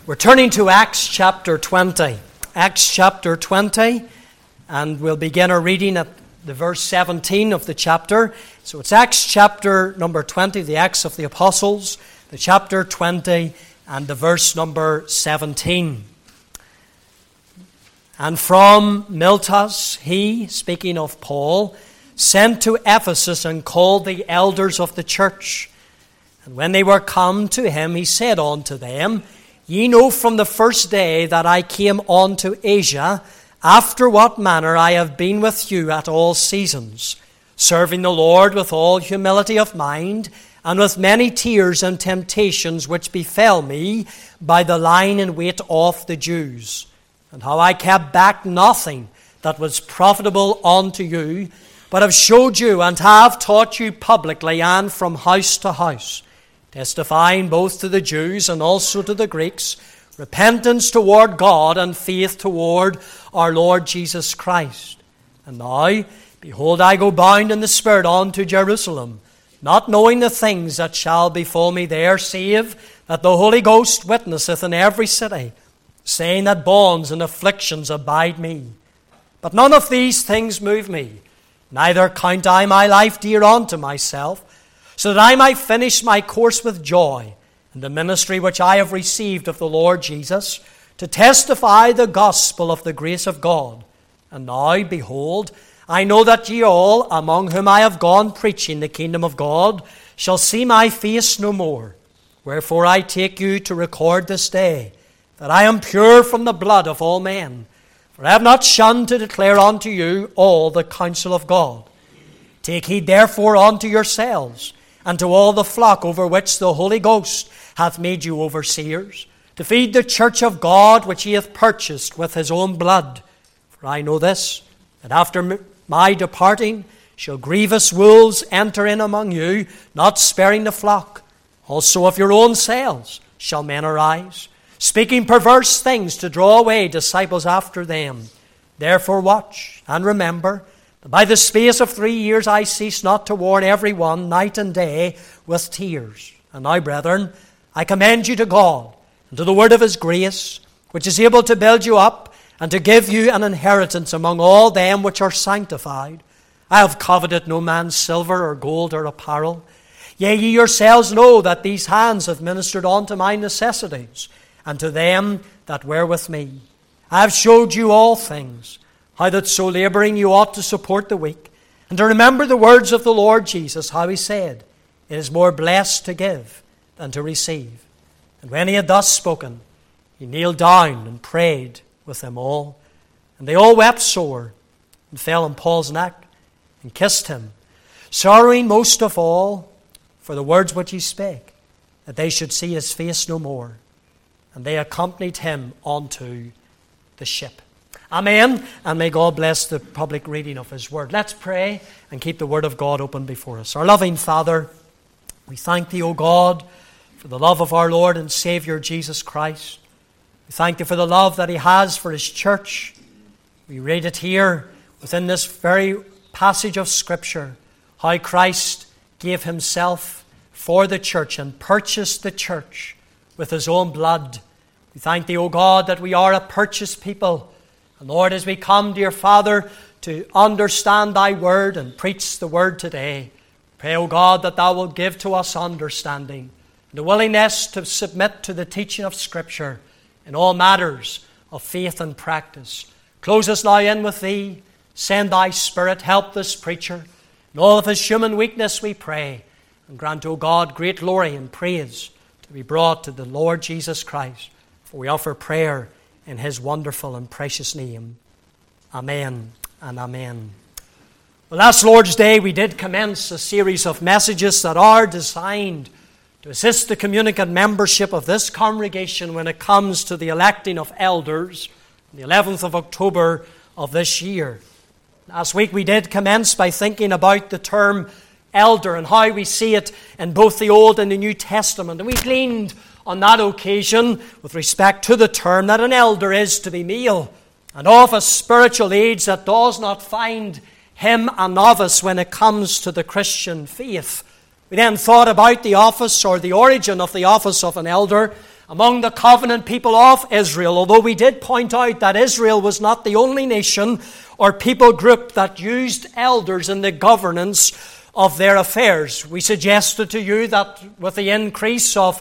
We're turning to Acts chapter 20. Acts chapter 20, and we'll begin our reading at the verse 17 of the chapter. So it's Acts chapter number 20, the Acts of the Apostles, the chapter 20, and the verse number 17. And from Miletus, he, speaking of Paul, sent to Ephesus and called the elders of the church. And when they were come to him, he said unto them, Ye know from the first day that I came unto Asia, after what manner I have been with you at all seasons, serving the Lord with all humility of mind, and with many tears and temptations which befell me by the lying in wait of the Jews, and how I kept back nothing that was profitable unto you, but have showed you and have taught you publicly and from house to house, testifying both to the Jews and also to the Greeks, repentance toward God and faith toward our Lord Jesus Christ. And now, behold, I go bound in the Spirit unto Jerusalem, not knowing the things that shall befall me there, save that the Holy Ghost witnesseth in every city, saying that bonds and afflictions abide me. But none of these things move me, neither count I my life dear unto myself, so that I might finish my course with joy in the ministry which I have received of the Lord Jesus, to testify the gospel of the grace of God. And now, behold, I know that ye all, among whom I have gone preaching the kingdom of God, shall see my face no more. Wherefore I take you to record this day, that I am pure from the blood of all men. For I have not shunned to declare unto you all the counsel of God. Take heed therefore unto yourselves, and to all the flock over which the Holy Ghost hath made you overseers, to feed the church of God which he hath purchased with his own blood. For I know this, that after my departing shall grievous wolves enter in among you, not sparing the flock. Also of your own selves shall men arise, speaking perverse things to draw away disciples after them. Therefore watch and remember, by the space of 3 years I cease not to warn every one night and day with tears. And now, brethren, I commend you to God and to the word of his grace, which is able to build you up and to give you an inheritance among all them which are sanctified. I have coveted no man's silver or gold or apparel. Yea, ye yourselves know that these hands have ministered unto my necessities, and to them that were with me. I have showed you all things, how that so laboring you ought to support the weak, and to remember the words of the Lord Jesus, how he said, It is more blessed to give than to receive. And when he had thus spoken, he kneeled down and prayed with them all. And they all wept sore, and fell on Paul's neck, and kissed him, sorrowing most of all for the words which he spake, that they should see his face no more. And they accompanied him unto the ship. Amen, and may God bless the public reading of his word. Let's pray and keep the word of God open before us. Our loving Father, we thank thee, O God, for the love of our Lord and Savior Jesus Christ. We thank thee for the love that he has for his church. We read it here within this very passage of Scripture, how Christ gave himself for the church and purchased the church with his own blood. We thank thee, O God, that we are a purchased people. And Lord, as we come, dear Father, to understand thy word and preach the word today, pray, O God, that thou wilt give to us understanding and a willingness to submit to the teaching of Scripture in all matters of faith and practice. Close us now in with thee. Send thy Spirit. Help this preacher. In all of his human weakness we pray. And grant, O God, great glory and praise to be brought to the Lord Jesus Christ. For we offer prayer in his wonderful and precious name. Amen and amen. Well, last Lord's Day we did commence a series of messages that are designed to assist the communicant membership of this congregation when it comes to the electing of elders on the 11th of October of this year. Last week we did commence by thinking about the term elder and how we see it in both the Old and the New Testament. And we gleaned on that occasion, with respect to the term, that an elder is to be male and of a spiritual age that does not find him a novice when it comes to the Christian faith. We then thought about the office or the origin of the office of an elder among the covenant people of Israel, although we did point out that Israel was not the only nation or people group that used elders in the governance of their affairs. We suggested to you that with the increase of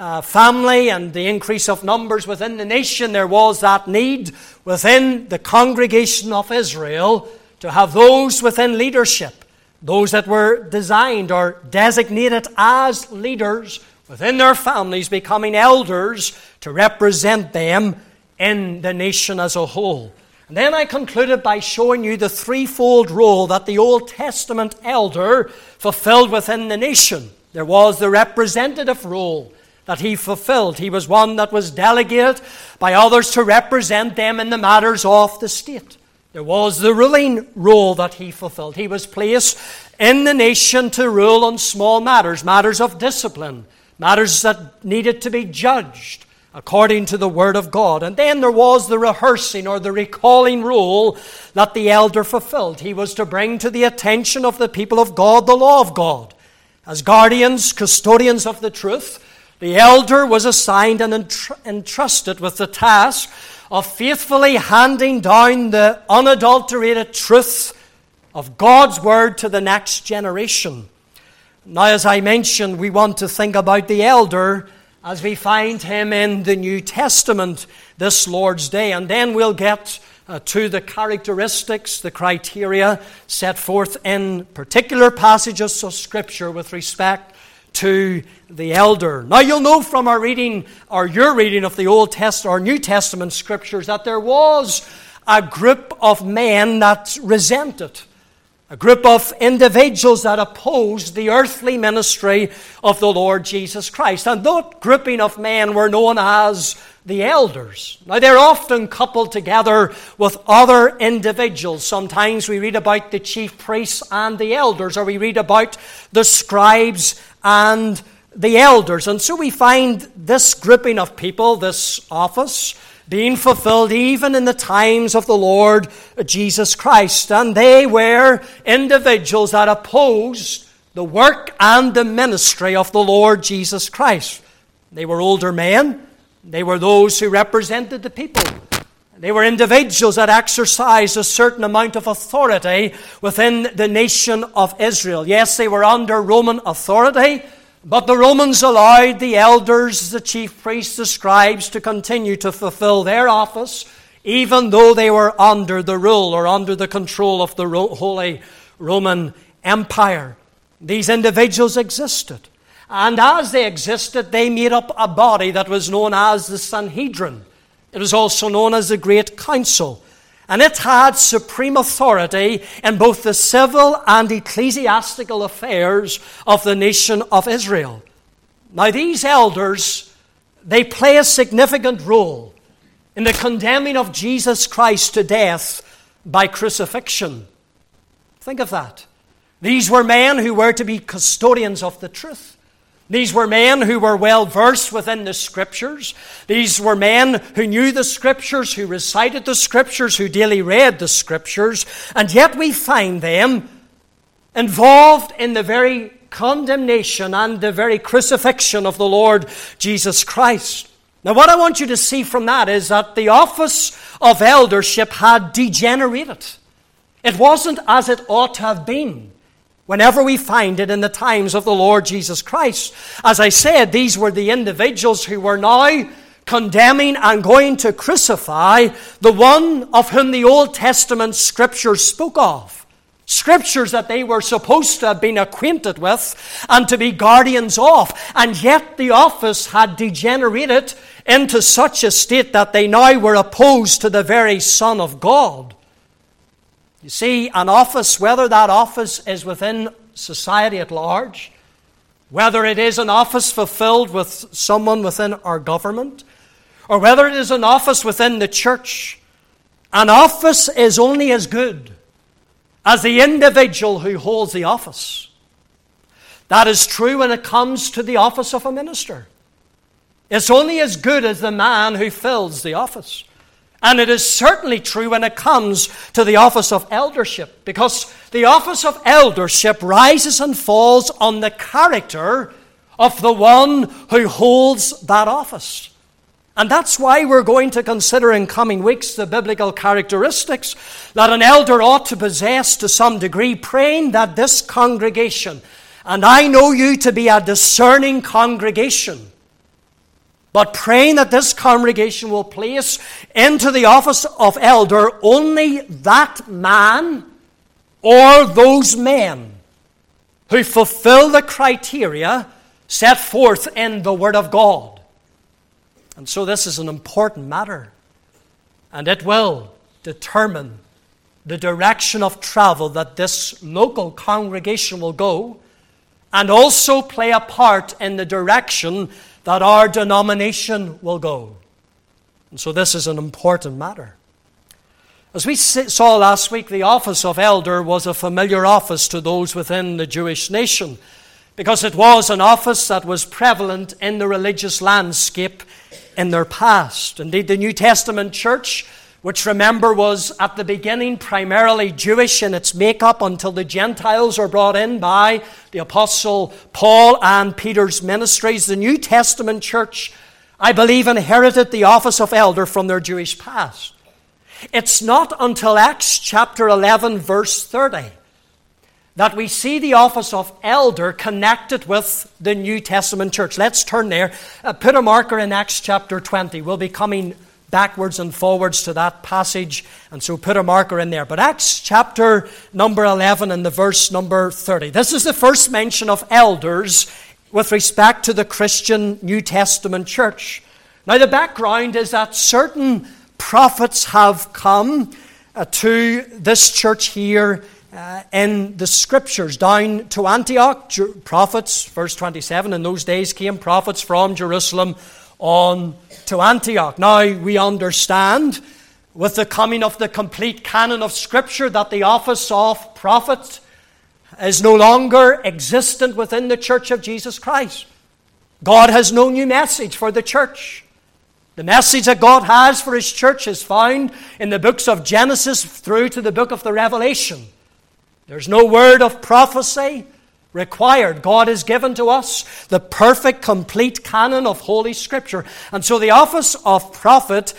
family and the increase of numbers within the nation, there was that need within the congregation of Israel to have those within leadership, those that were designed or designated as leaders within their families, becoming elders to represent them in the nation as a whole. And then I concluded by showing you the threefold role that the Old Testament elder fulfilled within the nation. There was the representative role that he fulfilled. He was one that was delegated by others to represent them in the matters of the state. There was the ruling role that he fulfilled. He was placed in the nation to rule on small matters, matters of discipline, matters that needed to be judged according to the Word of God. And then there was the rehearsing or the recalling role that the elder fulfilled. He was to bring to the attention of the people of God the law of God. As guardians, custodians of the truth, the elder was assigned and entrusted with the task of faithfully handing down the unadulterated truth of God's Word to the next generation. Now, as I mentioned, we want to think about the elder as we find him in the New Testament this Lord's Day. And then we'll get to the characteristics, the criteria set forth in particular passages of Scripture with respect to the elder. Now, you'll know from our reading, or your reading of the Old Testament or New Testament Scriptures, that there was a group of men that resented, a group of individuals that opposed the earthly ministry of the Lord Jesus Christ. And that grouping of men were known as the elders. Now, they're often coupled together with other individuals. Sometimes we read about the chief priests and the elders, or we read about the scribes and the elders. And so we find this grouping of people, this office, being fulfilled even in the times of the Lord Jesus Christ. And they were individuals that opposed the work and the ministry of the Lord Jesus Christ. They were older men. They were those who represented the people. They were individuals that exercised a certain amount of authority within the nation of Israel. Yes, they were under Roman authority, but the Romans allowed the elders, the chief priests, the scribes to continue to fulfill their office, even though they were under the rule or under the control of the Holy Roman Empire. These individuals existed. And as they existed, they made up a body that was known as the Sanhedrin. It was also known as the Great Council. And it had supreme authority in both the civil and ecclesiastical affairs of the nation of Israel. Now, these elders, they play a significant role in the condemning of Jesus Christ to death by crucifixion. Think of that. These were men who were to be custodians of the truth. These were men who were well versed within the Scriptures. These were men who knew the Scriptures, who recited the Scriptures, who daily read the Scriptures. And yet we find them involved in the very condemnation and the very crucifixion of the Lord Jesus Christ. Now, what I want you to see from that is that the office of eldership had degenerated. It wasn't as it ought to have been. Whenever we find it in the times of the Lord Jesus Christ. As I said, these were the individuals who were now condemning and going to crucify the one of whom the Old Testament Scriptures spoke of. Scriptures that they were supposed to have been acquainted with and to be guardians of. And yet the office had degenerated into such a state that they now were opposed to the very Son of God. You see, an office, whether that office is within society at large, whether it is an office fulfilled with someone within our government, or whether it is an office within the church, an office is only as good as the individual who holds the office. That is true when it comes to the office of a minister. It's only as good as the man who fills the office. And it is certainly true when it comes to the office of eldership, because the office of eldership rises and falls on the character of the one who holds that office. And that's why we're going to consider in coming weeks the biblical characteristics that an elder ought to possess to some degree, praying that this congregation, and I know you to be a discerning congregation, but praying that this congregation will place into the office of elder only that man or those men who fulfill the criteria set forth in the Word of God. And so this is an important matter, and it will determine the direction of travel that this local congregation will go, and also play a part in the direction that our denomination will go. And so this is an important matter. As we saw last week, the office of elder was a familiar office to those within the Jewish nation, because it was an office that was prevalent in the religious landscape in their past. Indeed, the New Testament church, which remember was at the beginning primarily Jewish in its makeup until the Gentiles are brought in by the Apostle Paul and Peter's ministries, the New Testament church, I believe, inherited the office of elder from their Jewish past. It's not until Acts chapter 11, verse 30, that we see the office of elder connected with the New Testament church. Let's turn there. Put a marker in Acts chapter 20. We'll be coming backwards and forwards to that passage, and so put a marker in there. But Acts chapter number 11 and the verse number 30. This is the first mention of elders with respect to the Christian New Testament church. Now, the background is that certain prophets have come to this church here in the Scriptures, down to Antioch. Prophets, verse 27, in those days came prophets from Jerusalem on to Antioch. Now we understand, with the coming of the complete canon of Scripture, that the office of prophet is no longer existent within the church of Jesus Christ. God has no new message for the church. The message that God has for His church is found in the books of Genesis through to the book of the Revelation. There's no word of prophecy required. God has given to us the perfect, complete canon of Holy Scripture. And so the office of prophet,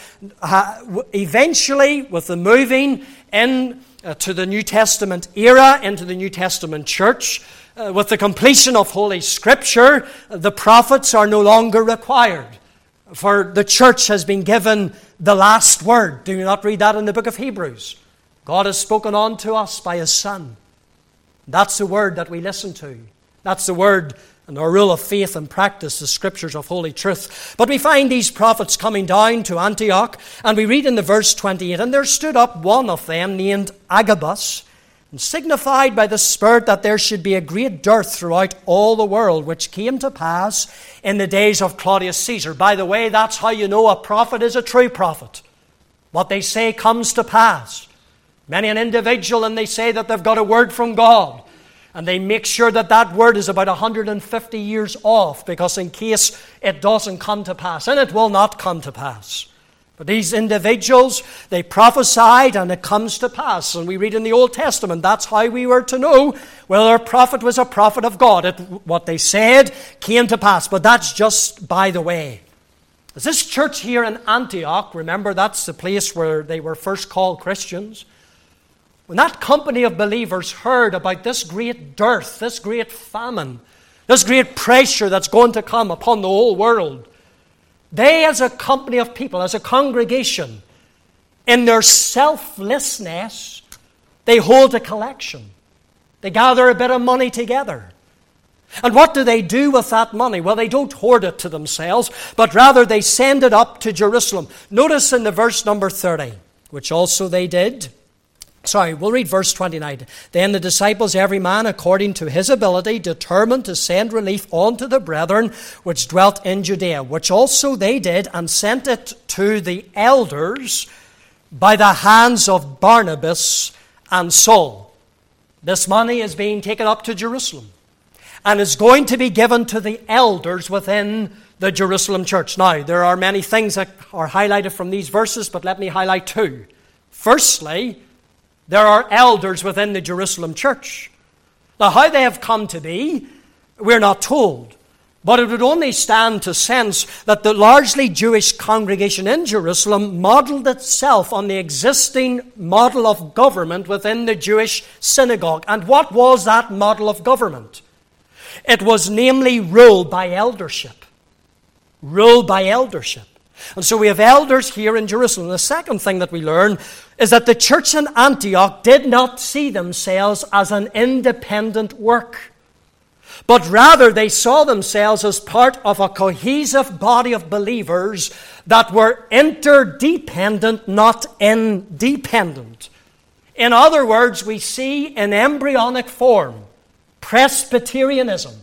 eventually, with the moving in to the New Testament era, into the New Testament church, with the completion of Holy Scripture, the prophets are no longer required. For the church has been given the last word. Do you not read that in the book of Hebrews? God has spoken unto us by His Son. That's the word that we listen to. That's the word and our rule of faith and practice, the Scriptures of holy truth. But we find these prophets coming down to Antioch, and we read in the verse 28, and there stood up one of them named Agabus, and signified by the Spirit that there should be a great dearth throughout all the world, which came to pass in the days of Claudius Caesar. By the way, that's how you know a prophet is a true prophet. What they say comes to pass. Many an individual, and they say that they've got a word from God, and they make sure that that word is about 150 years off, because in case it doesn't come to pass, and it will not come to pass. But these individuals, they prophesied, and it comes to pass. And we read in the Old Testament, that's how we were to know whether a prophet was a prophet of God. What they said came to pass, but that's just by the way. As this church here in Antioch, remember that's the place where they were first called Christians, when that company of believers heard about this great dearth, this great famine, this great pressure that's going to come upon the whole world, they as a company of people, as a congregation, in their selflessness, they hold a collection. They gather a bit of money together. And what do they do with that money? Well, they don't hoard it to themselves, but rather they send it up to Jerusalem. Notice in the verse number 30, which also they did. We'll read verse 29. Then the disciples, every man according to his ability, determined to send relief unto the brethren which dwelt in Judea, which also they did, and sent it to the elders by the hands of Barnabas and Saul. This money is being taken up to Jerusalem and is going to be given to the elders within the Jerusalem church. Now, there are many things that are highlighted from these verses, but let me highlight two. Firstly, there are elders within the Jerusalem church. Now, how they have come to be, we're not told. But it would only stand to sense that the largely Jewish congregation in Jerusalem modeled itself on the existing model of government within the Jewish synagogue. And what was that model of government? It was namely ruled by eldership. Ruled by eldership. And so we have elders here in Jerusalem. The second thing that we learn is that the church in Antioch did not see themselves as an independent work, but rather they saw themselves as part of a cohesive body of believers that were interdependent, not independent. In other words, we see in embryonic form Presbyterianism,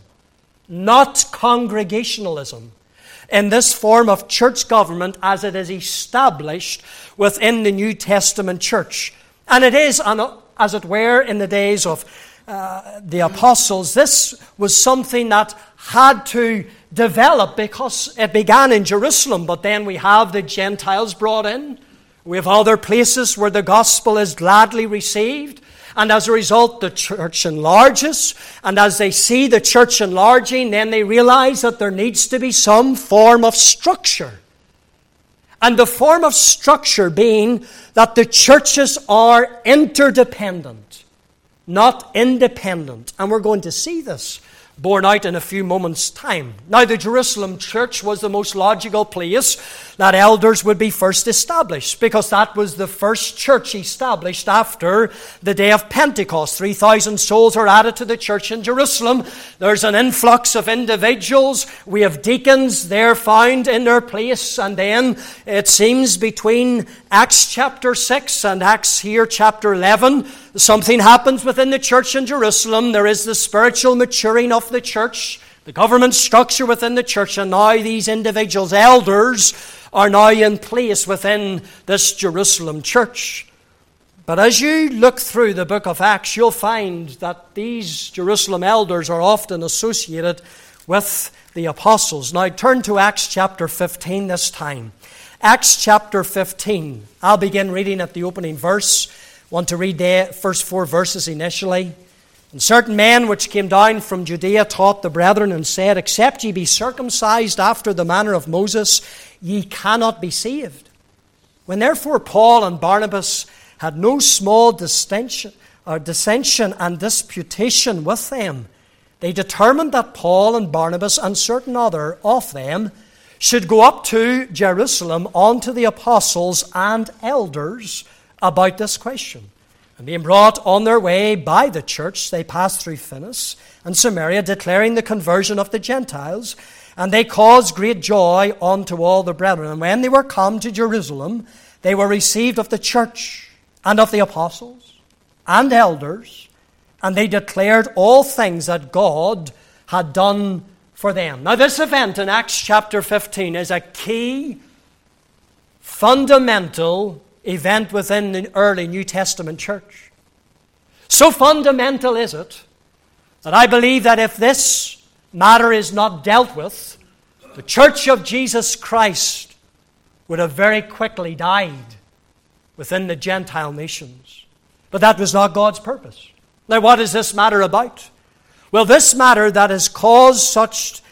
not Congregationalism, in this form of church government as it is established within the New Testament church. And it is, as it were, in the days of the apostles, this was something that had to develop because it began in Jerusalem, but then we have the Gentiles brought in. We have other places where the gospel is gladly received. And as a result, the church enlarges. And as they see the church enlarging, then they realize that there needs to be some form of structure. And the form of structure being that the churches are interdependent, not independent. And we're going to see this borne out in a few moments' time. Now, the Jerusalem church was the most logical place that elders would be first established, because that was the first church established after the day of Pentecost. 3,000 souls are added to the church in Jerusalem. There's an influx of individuals. We have deacons there found in their place. And then it seems between Acts chapter 6 and Acts here chapter 11, something happens within the church in Jerusalem. There is the spiritual maturing of the church, the government structure within the church, and now these individuals, elders, are now in place within this Jerusalem church. But as you look through the book of Acts, you'll find that these Jerusalem elders are often associated with the apostles. Now turn to Acts chapter 15 this time. Acts chapter 15. I'll begin reading at the opening verse. I want to read the first 4 verses initially. And certain men which came down from Judea taught the brethren and said, Except ye be circumcised after the manner of Moses, ye cannot be saved. When therefore Paul and Barnabas had no small dissension and disputation with them, they determined that Paul and Barnabas and certain other of them should go up to Jerusalem unto the apostles and elders about this question. And being brought on their way by the church, they passed through Phoenicia and Samaria, declaring the conversion of the Gentiles. And they caused great joy unto all the brethren. And when they were come to Jerusalem, they were received of the church and of the apostles and elders. And they declared all things that God had done for them. Now this event in Acts chapter 15 is a key, fundamental event within the early New Testament church. So fundamental is it that I believe that if this matter is not dealt with, the church of Jesus Christ would have very quickly died within the Gentile nations. But that was not God's purpose. Now what is this matter about? Well, this matter that has caused such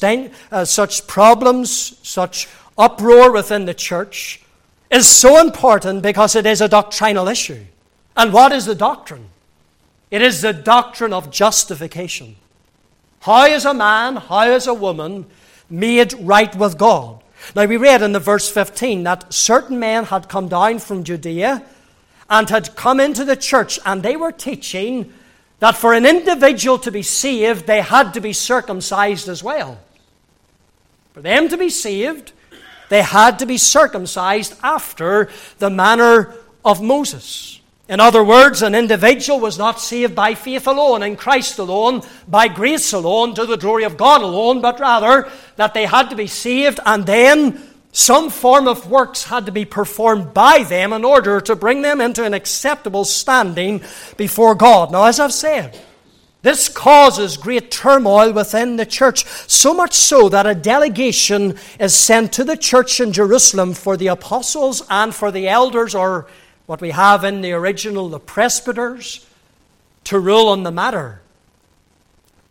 problems, such uproar within the church, is so important because it is a doctrinal issue. And what is the doctrine? It is the doctrine of justification. How is a man, how is a woman made right with God? Now we read in the verse 15 that certain men had come down from Judea and had come into the church, and they were teaching that for an individual to be saved, they had to be circumcised as well. For them to be saved, they had to be circumcised after the manner of Moses. In other words, an individual was not saved by faith alone, in Christ alone, by grace alone, to the glory of God alone, but rather that they had to be saved, and then some form of works had to be performed by them in order to bring them into an acceptable standing before God. Now, as I've said, this causes great turmoil within the church, so much so that a delegation is sent to the church in Jerusalem for the apostles and for the elders, or what we have in the original, the presbyters, to rule on the matter.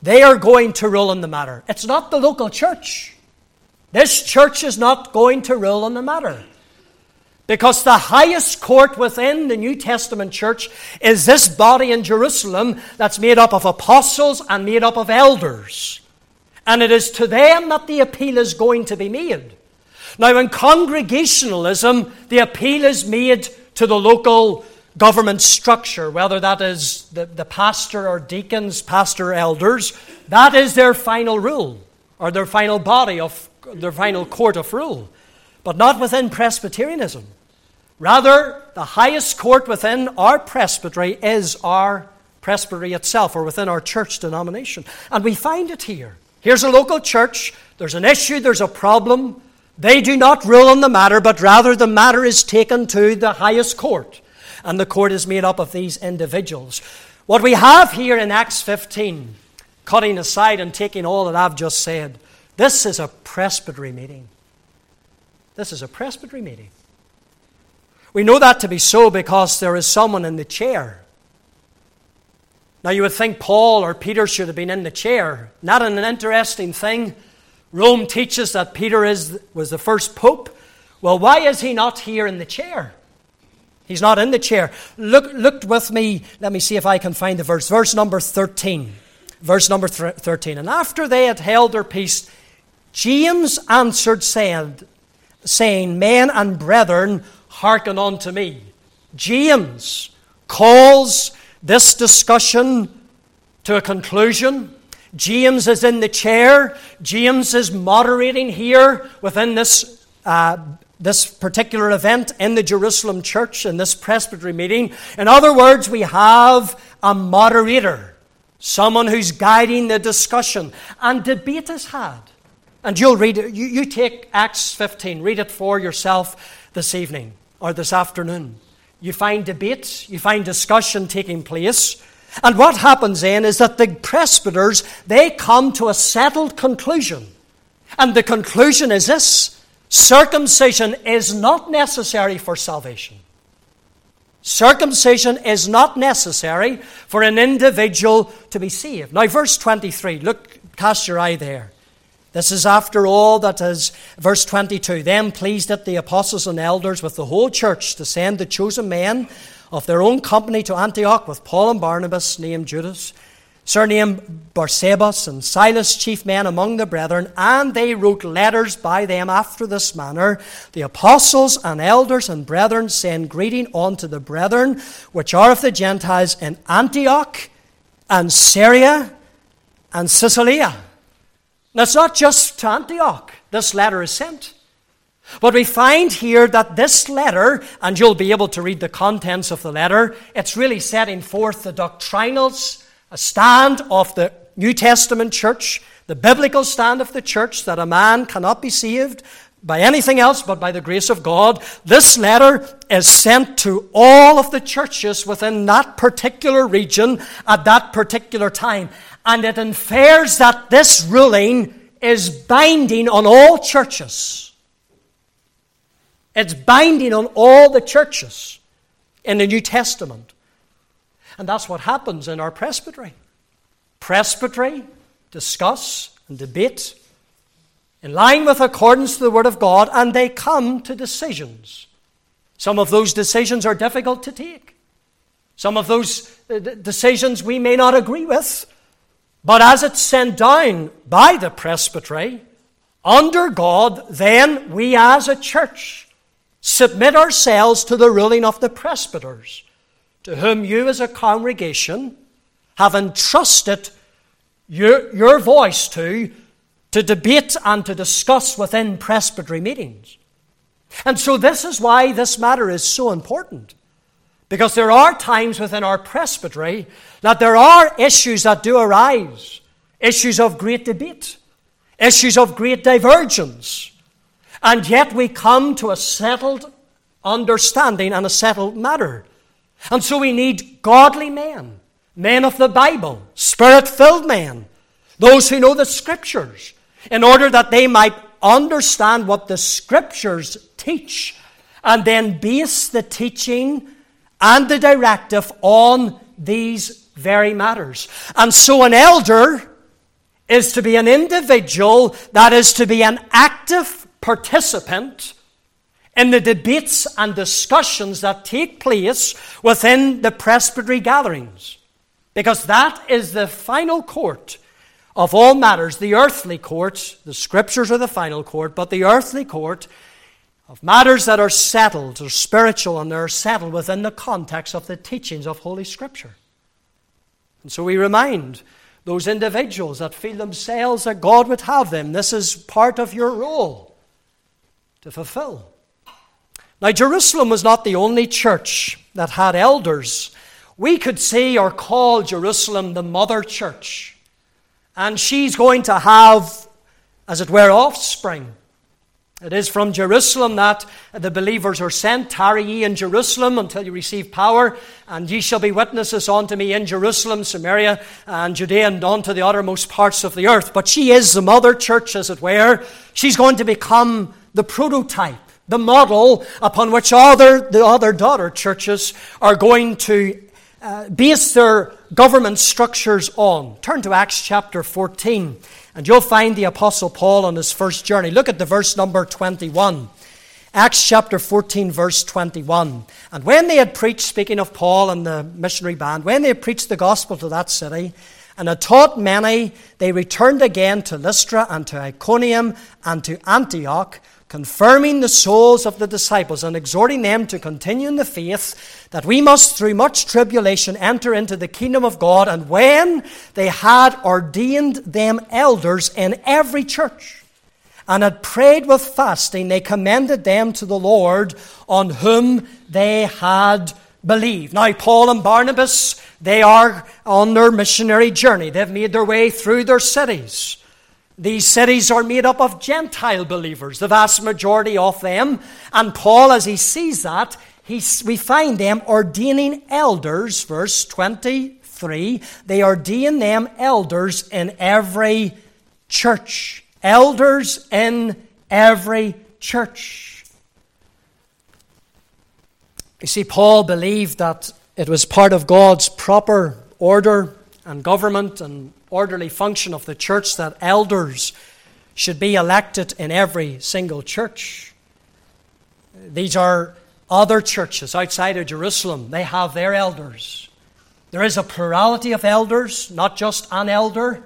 they are going to rule on the matter. It's not the local church. This church is not going to rule on the matter. Because the highest court within the New Testament church is this body in Jerusalem that's made up of apostles and made up of elders. And it is to them that the appeal is going to be made. Now, in Congregationalism, the appeal is made to the local government structure, whether that is the pastor or deacons, pastor or elders. That is their final rule, or their final body of their final court of rule. But not within Presbyterianism. Rather, the highest court within our presbytery is our presbytery itself, or within our church denomination. And we find it here. Here's a local church. There's an issue, there's a problem. They do not rule on the matter, but rather the matter is taken to the highest court. And the court is made up of these individuals. What we have here in Acts 15, cutting aside and taking all that I've just said, this is a presbytery meeting. This is a presbytery meeting. We know that to be so because there is someone in the chair. Now you would think Paul or Peter should have been in the chair. Not an interesting thing. Rome teaches that Peter was the first pope. Well, why is he not here in the chair? He's not in the chair. Look with me. Let me see if I can find the verse. Verse number 13. Verse number 13. And after they had held their peace, James answered, saying, Men and brethren, hearken unto me. James calls this discussion to a conclusion. James is in the chair. James is moderating here within this particular event in the Jerusalem church, in this presbytery meeting. In other words, we have a moderator, someone who's guiding the discussion. And debate is had. And you'll read it. You take Acts 15, read it for yourself this evening or this afternoon. You find debate, you find discussion taking place. And what happens then is that the presbyters, they come to a settled conclusion. And the conclusion is this: circumcision is not necessary for salvation. Circumcision is not necessary for an individual to be saved. Now, verse 23, look, cast your eye there. This is after all that is, verse 22. Then pleased it the apostles and elders with the whole church to send the chosen men of their own company to Antioch with Paul and Barnabas, named Judas, surnamed Barsabas, and Silas, chief men among the brethren. And they wrote letters by them after this manner: The apostles and elders and brethren send greeting unto the brethren which are of the Gentiles in Antioch and Syria and Cilicia. Now, it's not just to Antioch this letter is sent. But we find here that this letter, and you'll be able to read the contents of the letter, it's really setting forth the doctrinal stand of the New Testament church, the biblical stand of the church, that a man cannot be saved by anything else but by the grace of God. This letter is sent to all of the churches within that particular region at that particular time. And it infers that this ruling is binding on all churches. It's binding on all the churches in the New Testament. And that's what happens in our presbytery. Presbytery discuss and debate in line with accordance to the Word of God, and they come to decisions. Some of those decisions are difficult to take. Some of those decisions we may not agree with. But as it's sent down by the presbytery, under God, then we as a church submit ourselves to the ruling of the presbyters, to whom you as a congregation have entrusted your voice to debate and to discuss within presbytery meetings. And so this is why this matter is so important. Because there are times within our presbytery that there are issues that do arise. Issues of great debate. Issues of great divergence. And yet we come to a settled understanding and a settled matter. And so we need godly men. Men of the Bible. Spirit-filled men. Those who know the Scriptures. In order that they might understand what the Scriptures teach. And then base the teaching and the directive on these very matters. And so an elder is to be an individual that is to be an active participant in the debates and discussions that take place within the presbytery gatherings. Because that is the final court of all matters. The earthly court, the Scriptures are the final court, but the earthly court of matters that are settled, or spiritual, and they're settled within the context of the teachings of Holy Scripture. And so we remind those individuals that feel themselves that God would have them, this is part of your role to fulfill. Now, Jerusalem was not the only church that had elders. We could say or call Jerusalem the mother church. And she's going to have, as it were, offspring. It is from Jerusalem that the believers are sent. Tarry ye in Jerusalem until you receive power, and ye shall be witnesses unto me in Jerusalem, Samaria, and Judea, and unto the uttermost parts of the earth. But she is the mother church, as it were. She's going to become the prototype, the model upon which the other daughter churches are going to base their government structures on. Turn to Acts chapter 14. And you'll find the Apostle Paul on his first journey. Look at the verse number 21. Acts chapter 14, verse 21. And when they had preached, speaking of Paul and the missionary band, when they had preached the gospel to that city, and had taught many, they returned again to Lystra and to Iconium and to Antioch, confirming the souls of the disciples and exhorting them to continue in the faith, that we must through much tribulation enter into the kingdom of God. And when they had ordained them elders in every church, and had prayed with fasting, they commended them to the Lord, on whom they had believed. Now, Paul and Barnabas, they are on their missionary journey. They've made their way through their cities. These cities are made up of Gentile believers, the vast majority of them. And Paul, as he sees that, we find them ordaining elders, verse 23. They ordain them elders in every church. Elders in every church. You see, Paul believed that it was part of God's proper order and government and orderly function of the church that elders should be elected in every single church. These are other churches outside of Jerusalem. They have their elders. There is a plurality of elders, not just an elder,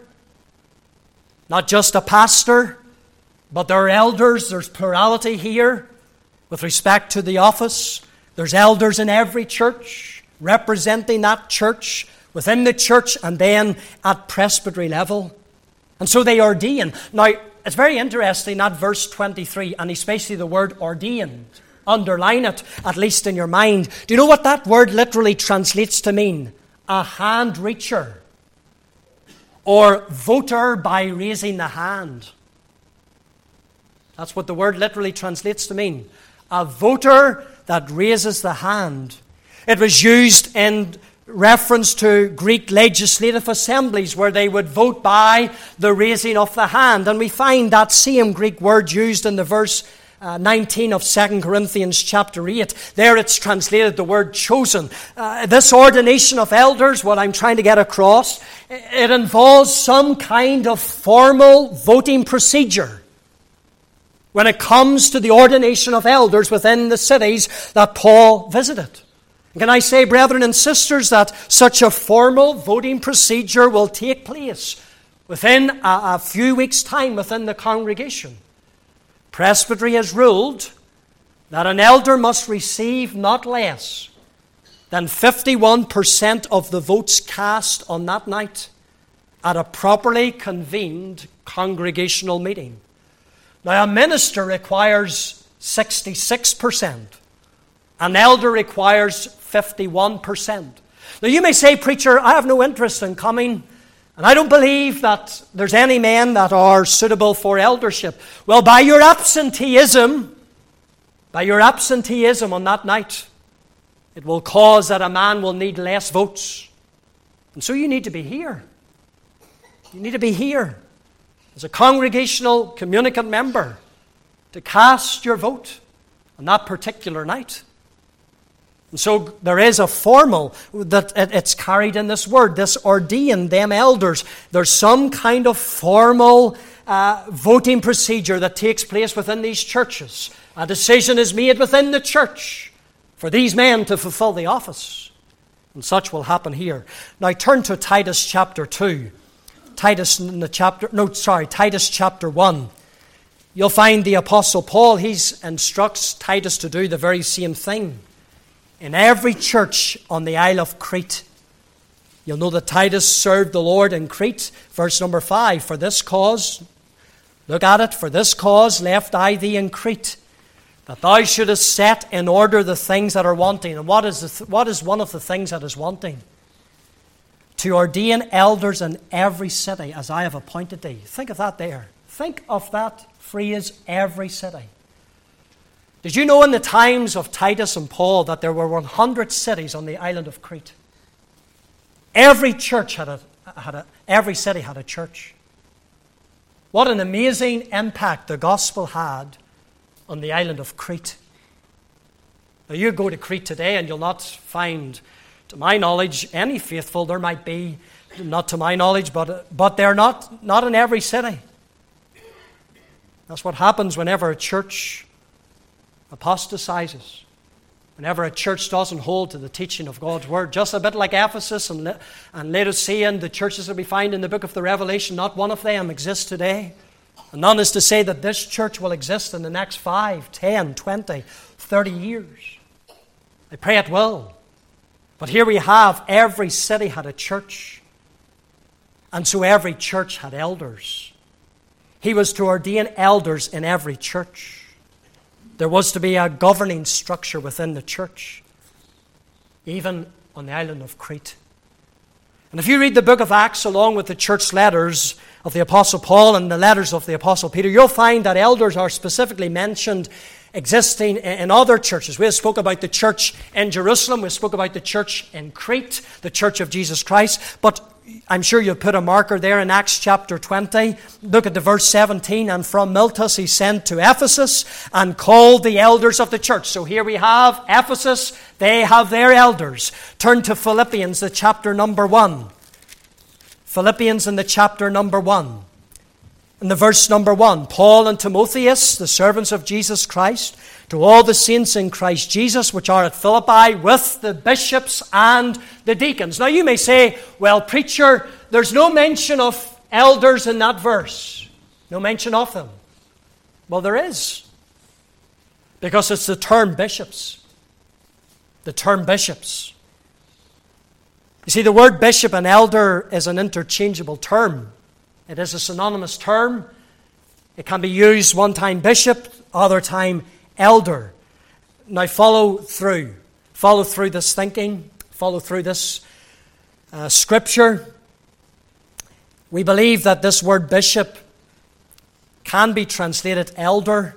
not just a pastor, but there are elders. There's plurality here with respect to the office. There's elders in every church representing that church, within the church, and then at presbytery level. And so they ordain. Now, it's very interesting, that verse 23, and especially the word ordained. Underline it, at least in your mind. Do you know what that word literally translates to mean? A hand reacher. Or voter by raising the hand. That's what the word literally translates to mean. A voter that raises the hand. It was used in reference to Greek legislative assemblies where they would vote by the raising of the hand. And we find that same Greek word used in the verse 19 of 2 Corinthians chapter 8. There it's translated the word chosen. This ordination of elders, what I'm trying to get across, it involves some kind of formal voting procedure when it comes to the ordination of elders within the cities that Paul visited. Can I say, brethren and sisters, that such a formal voting procedure will take place within a few weeks' time within the congregation. Presbytery has ruled that an elder must receive not less than 51% of the votes cast on that night at a properly convened congregational meeting. Now, a minister requires 66%. An elder requires 51%. Now, you may say, preacher, I have no interest in coming, and I don't believe that there's any men that are suitable for eldership. Well, by your absenteeism on that night, it will cause that a man will need less votes. And so you need to be here. You need to be here as a congregational communicant member to cast your vote on that particular night. And so there is a formal that it's carried in this word, this ordain them elders. There's some kind of formal voting procedure that takes place within these churches. A decision is made within the church for these men to fulfill the office. And such will happen here. Now turn to Titus chapter 2. Titus chapter 1. You'll find the Apostle Paul, he instructs Titus to do the very same thing. In every church on the Isle of Crete, you'll know that Titus served the Lord in Crete. Verse number 5, for this cause, look at it, for this cause left I thee in Crete, that thou shouldest set in order the things that are wanting. And what is one of the things that is wanting? To ordain elders in every city, as I have appointed thee. Think of that there. Think of that phrase, every city. Did you know in the times of Titus and Paul that there were 100 cities on the island of Crete? Every church every city had a church. What an amazing impact the gospel had on the island of Crete. Now you go to Crete today and you'll not find, to my knowledge, any faithful. There might be, not to my knowledge, but they're not in every city. That's what happens whenever a church apostatizes, whenever a church doesn't hold to the teaching of God's Word. Just a bit like Ephesus and Laodicea and the churches that we find in the book of the Revelation, not one of them exists today. And none is to say that this church will exist in the next 5, 10, 20, 30 years. I pray it will. But here we have, every city had a church. And so every church had elders. He was to ordain elders in every church. There was to be a governing structure within the church, even on the island of Crete. And if you read the book of Acts along with the church letters of the Apostle Paul and the letters of the Apostle Peter, you'll find that elders are specifically mentioned existing in other churches. We spoke about the church in Jerusalem. We spoke about the church in Crete, the church of Jesus Christ. But I'm sure you'll put a marker there in Acts chapter 20. Look at the verse 17. And from Miletus he sent to Ephesus and called the elders of the church. So here we have Ephesus. They have their elders. Turn to Philippians, the chapter number 1. Philippians in the chapter number 1. In the verse number 1, Paul and Timotheus, the servants of Jesus Christ, to all the saints in Christ Jesus, which are at Philippi, with the bishops and the deacons. Now you may say, well, preacher, there's no mention of elders in that verse. No mention of them. Well, there is. Because it's the term bishops. The term bishops. You see, the word bishop and elder is an interchangeable term. It is a synonymous term. It can be used one time bishop, other time elder. Now follow through this thinking, follow through this scripture. We believe that this word bishop can be translated elder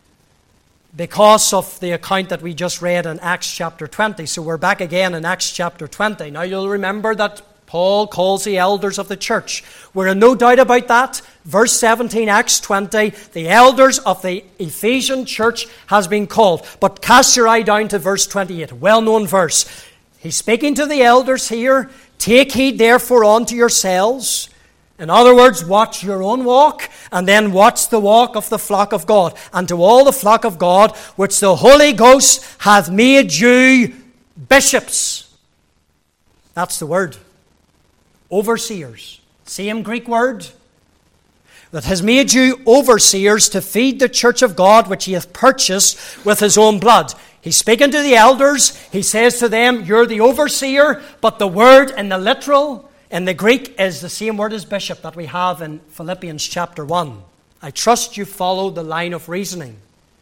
because of the account that we just read in Acts chapter 20. So we're back again in Acts chapter 20. Now you'll remember that Paul calls the elders of the church. We're in no doubt about that. Verse 17, Acts 20, the elders of the Ephesian church has been called. But cast your eye down to verse 28, well-known verse. He's speaking to the elders here. Take heed therefore unto yourselves. In other words, watch your own walk, and then watch the walk of the flock of God. And to all the flock of God, which the Holy Ghost hath made you bishops. That's the word. Overseers. Same Greek word. That has made you overseers to feed the church of God, which he hath purchased with his own blood. He's speaking to the elders. He says to them, you're the overseer, but the word in the literal, in the Greek, is the same word as bishop that we have in Philippians chapter 1. I trust you follow the line of reasoning.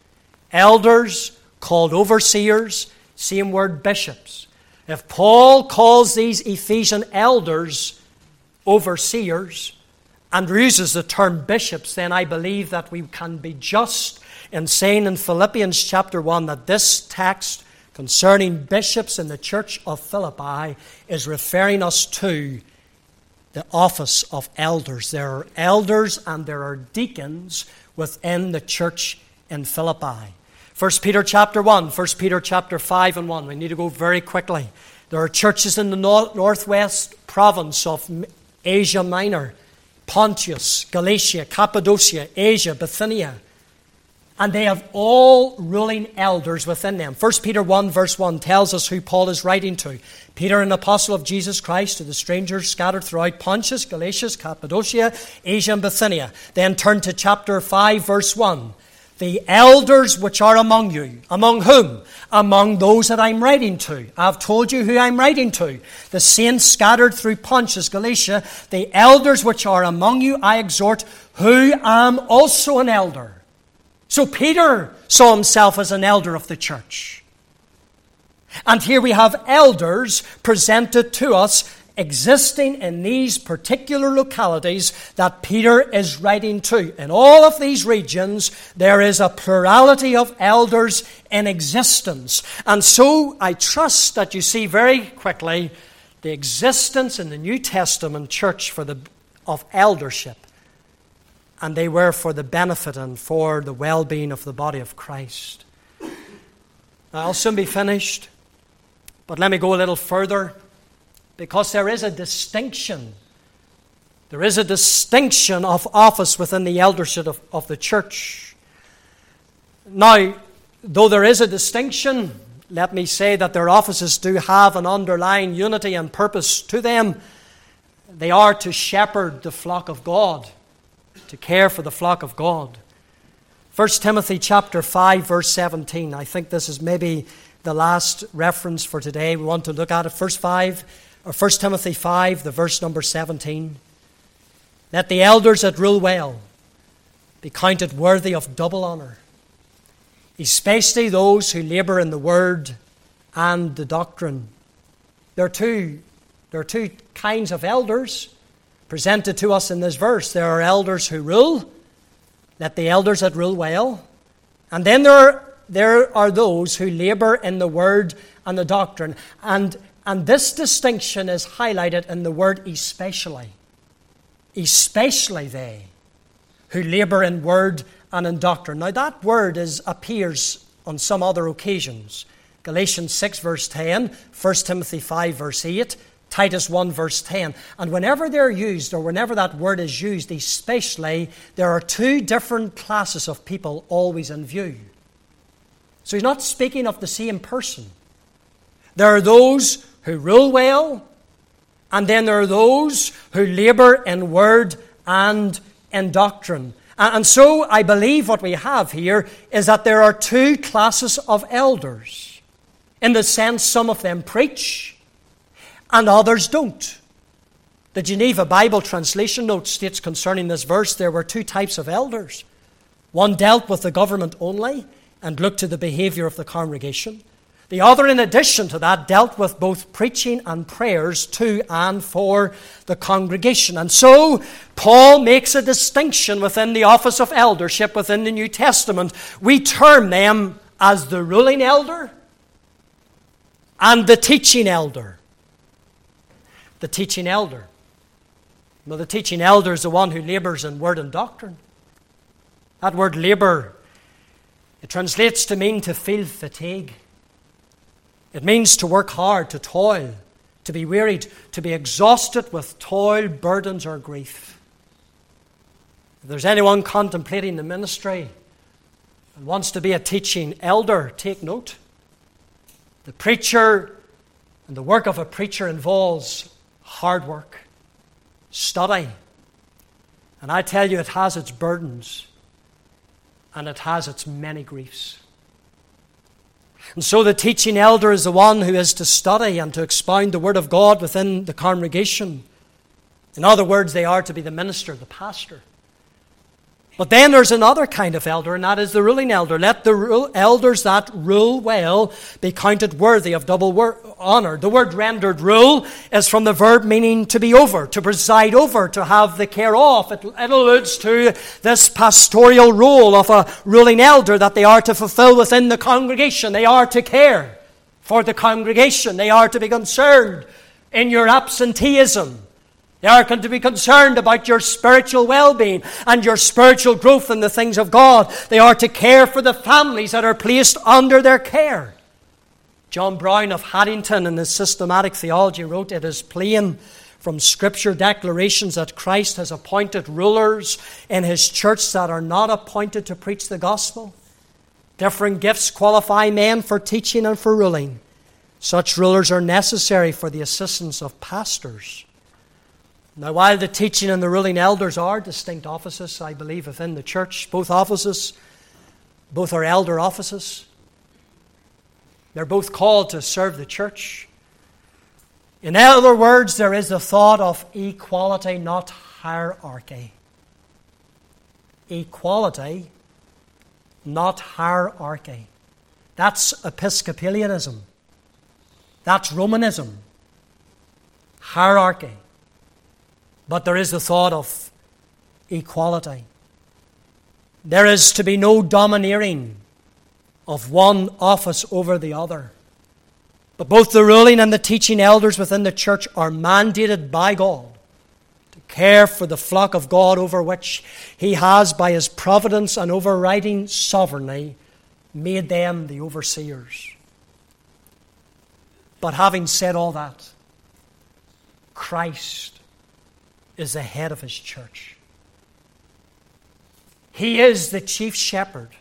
Elders called overseers, same word bishops. If Paul calls these Ephesian elders overseers and uses the term bishops, then I believe that we can be just in saying in Philippians chapter 1 that this text concerning bishops in the church of Philippi is referring us to the office of elders. There are elders and there are deacons within the church in Philippi. 1 Peter chapter 1, 1 Peter chapter 5 and 1. We need to go very quickly. There are churches in the northwest province of Asia Minor, Pontus, Galatia, Cappadocia, Asia, Bithynia. And they have all ruling elders within them. 1 Peter 1 verse 1 tells us who Paul is writing to. Peter, an apostle of Jesus Christ, to the strangers scattered throughout Pontus, Galatia, Cappadocia, Asia, and Bithynia. Then turn to chapter 5 verse 1. The elders which are among you. Among whom? Among those that I'm writing to. I've told you who I'm writing to. The saints scattered through Pontus, Galatia. The elders which are among you I exhort, who am also an elder. So Peter saw himself as an elder of the church. And here we have elders presented to us existing in these particular localities that Peter is writing to. In all of these regions, there is a plurality of elders in existence. And so I trust that you see very quickly the existence in the New Testament church of eldership. And they were for the benefit and for the well-being of the body of Christ. Now, I'll soon be finished, but let me go a little further, because there is a distinction. There is a distinction of office within the eldership of the church. Now, though there is a distinction, let me say that their offices do have an underlying unity and purpose to them. They are to shepherd the flock of God, to care for the flock of God. 1 Timothy chapter 5 verse 17. I think this is maybe the last reference for today. We want to look at it. 1 Timothy 5, the verse number 17. Let the elders that rule well be counted worthy of double honor, especially those who labor in the word and the doctrine. There are two kinds of elders presented to us in this verse. There are elders who rule. Let the elders that rule well. And then there are those who labor in the word and the doctrine. And this distinction is highlighted in the word especially. Especially they who labor in word and in doctrine. Now that word appears on some other occasions. Galatians 6 verse 10, 1 Timothy 5 verse 8, Titus 1 verse 10. And whenever they're used, or whenever that word is used, especially, there are two different classes of people always in view. So he's not speaking of the same person. There are those who rule well, and then there are those who labor in word and in doctrine. And so I believe what we have here is that there are two classes of elders. In the sense some of them preach and others don't. The Geneva Bible Translation Note states concerning this verse there were two types of elders. One dealt with the government only and looked to the behavior of the congregation. The other, in addition to that, dealt with both preaching and prayers to and for the congregation. And so, Paul makes a distinction within the office of eldership within the New Testament. We term them as the ruling elder and the teaching elder. The teaching elder. Well, the teaching elder is the one who labors in word and doctrine. That word labor, it translates to mean to feel fatigue. It means to work hard, to toil, to be wearied, to be exhausted with toil, burdens, or grief. If there's anyone contemplating the ministry and wants to be a teaching elder, take note. The preacher and the work of a preacher involves hard work, study. And I tell you, it has its burdens and it has its many griefs. And so the teaching elder is the one who is to study and to expound the Word of God within the congregation. In other words, they are to be the minister, the pastor. But then there's another kind of elder, and that is the ruling elder. Let the elders that rule well be counted worthy of double honor. The word rendered rule is from the verb meaning to be over, to preside over, to have the care of. It alludes to this pastoral role of a ruling elder that they are to fulfill within the congregation. They are to care for the congregation. They are to be concerned in your absenteeism. They are to be concerned about your spiritual well-being and your spiritual growth in the things of God. They are to care for the families that are placed under their care. John Brown of Haddington in his Systematic Theology wrote, "It is plain from Scripture declarations that Christ has appointed rulers in His church that are not appointed to preach the gospel. Different gifts qualify men for teaching and for ruling. Such rulers are necessary for the assistance of pastors." Now, while the teaching and the ruling elders are distinct offices, I believe, within the church, both are elder offices. They're both called to serve the church. In other words, there is the thought of equality, not hierarchy. Equality, not hierarchy. That's Episcopalianism. That's Romanism. Hierarchy. But there is the thought of equality. There is to be no domineering of one office over the other. But both the ruling and the teaching elders within the church are mandated by God to care for the flock of God over which He has, by His providence and overriding sovereignty, made them the overseers. But having said all that, Christ is the head of His church. He is the chief shepherd,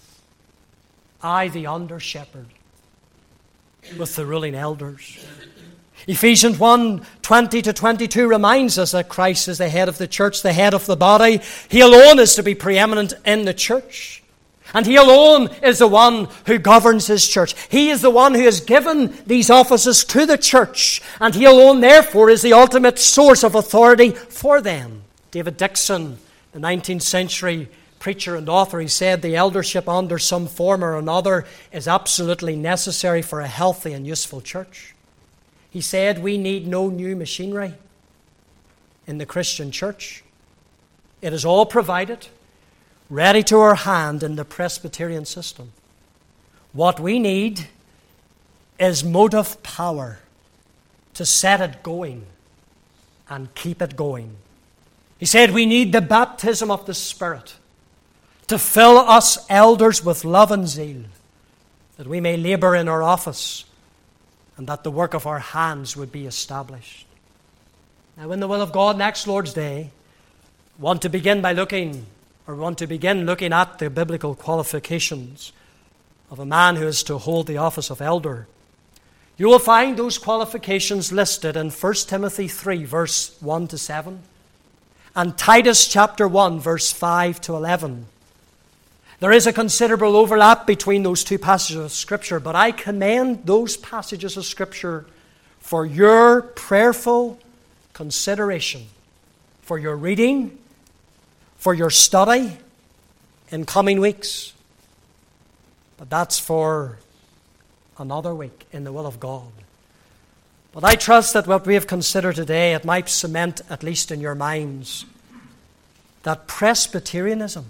I the under shepherd, with the ruling elders. Ephesians 1:20-22 reminds us that Christ is the head of the church, the head of the body. He alone is to be preeminent in the church. And He alone is the one who governs His church. He is the one who has given these offices to the church. And He alone, therefore, is the ultimate source of authority for them. David Dixon, the 19th century preacher and author, he said, "The eldership under some form or another is absolutely necessary for a healthy and useful church." He said, "We need no new machinery in the Christian church. It is all provided, ready to our hand in the Presbyterian system. What we need is motive power to set it going and keep it going." He said, "We need the baptism of the Spirit to fill us elders with love and zeal, that we may labor in our office and that the work of our hands would be established." Now, in the will of God, next Lord's Day, I want to begin looking at the biblical qualifications of a man who is to hold the office of elder. You will find those qualifications listed in 1 Timothy 3, verse 1-7, and Titus chapter 1, verse 5-11. There is a considerable overlap between those two passages of Scripture, but I commend those passages of Scripture for your prayerful consideration, for your reading, for your study in coming weeks. But that's for another week in the will of God. But I trust that what we have considered today, it might cement, at least in your minds, that Presbyterianism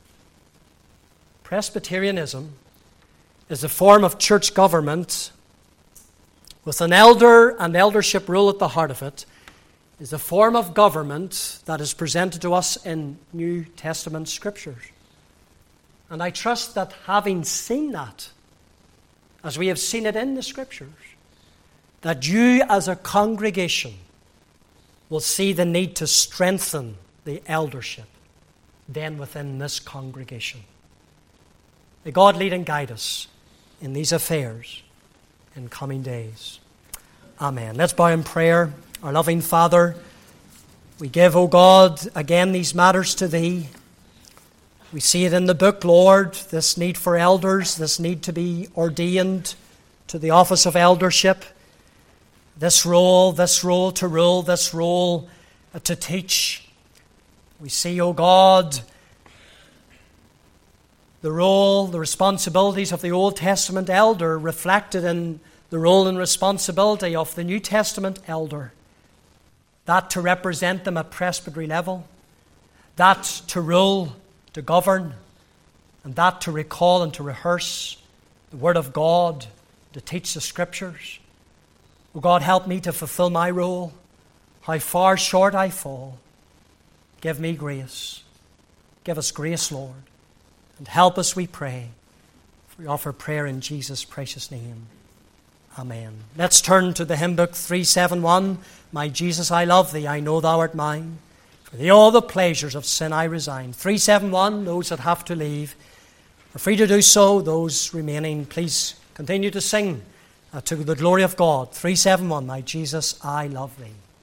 is a form of church government with an elder and eldership rule at the heart of it, is a form of government that is presented to us in New Testament Scriptures. And I trust that having seen that, as we have seen it in the Scriptures, that you as a congregation will see the need to strengthen the eldership then within this congregation. May God lead and guide us in these affairs in coming days. Amen. Let's bow in prayer. Our loving Father, we give, O God, again these matters to Thee. We see it in the book, Lord, this need for elders, this need to be ordained to the office of eldership, this role to rule, this role to teach. We see, O God, the role, the responsibilities of the Old Testament elder reflected in the role and responsibility of the New Testament elder. That to represent them at presbytery level, that to rule, to govern, and that to recall and to rehearse the Word of God, to teach the Scriptures. Oh God, help me to fulfill my role. how far short I fall. Give me grace. Give us grace, Lord. And help us, we pray. We offer prayer in Jesus' precious name. Amen. Let's turn to the hymn book 371. My Jesus, I love thee, I know thou art mine. For thee all the pleasures of sin I resign. 371, those that have to leave are free to do so. Those remaining, please continue to sing to the glory of God. 371, my Jesus, I love thee.